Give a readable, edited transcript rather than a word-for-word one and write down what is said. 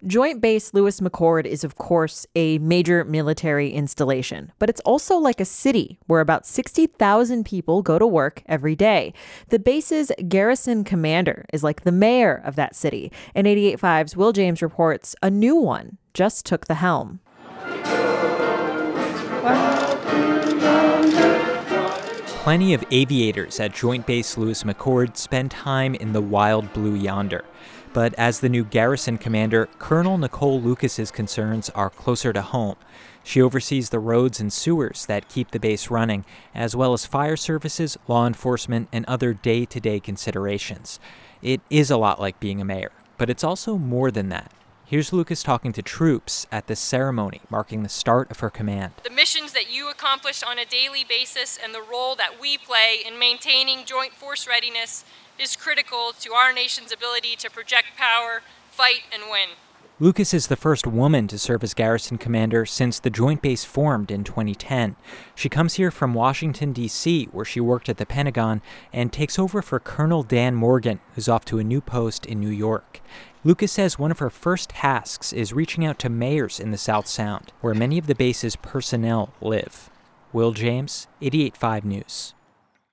Joint Base Lewis McChord is, of course, a major military installation, but it's also like a city where about 60,000 people go to work every day. The base's garrison commander is like the mayor of that city, and 88.5's Will James reports a new one just took the helm. Plenty of aviators at Joint Base Lewis McChord spend time in the wild blue yonder. But as the new garrison commander, Colonel Nicole Lucas's concerns are closer to home. She oversees the roads and sewers that keep the base running, as well as fire services, law enforcement, and other day-to-day considerations. It is a lot like being a mayor, but it's also more than that. Here's Lucas talking to troops at the ceremony marking the start of her command. The missions that you accomplish on a daily basis and the role that we play in maintaining joint force readiness is critical to our nation's ability to project power, fight, and win. Lucas is the first woman to serve as garrison commander since the Joint Base formed in 2010. She comes here from Washington, D.C., where she worked at the Pentagon, and takes over for Colonel Dan Morgan, who's off to a new post in New York. Lucas says one of her first tasks is reaching out to mayors in the South Sound, where many of the base's personnel live. Will James, 88.5 News.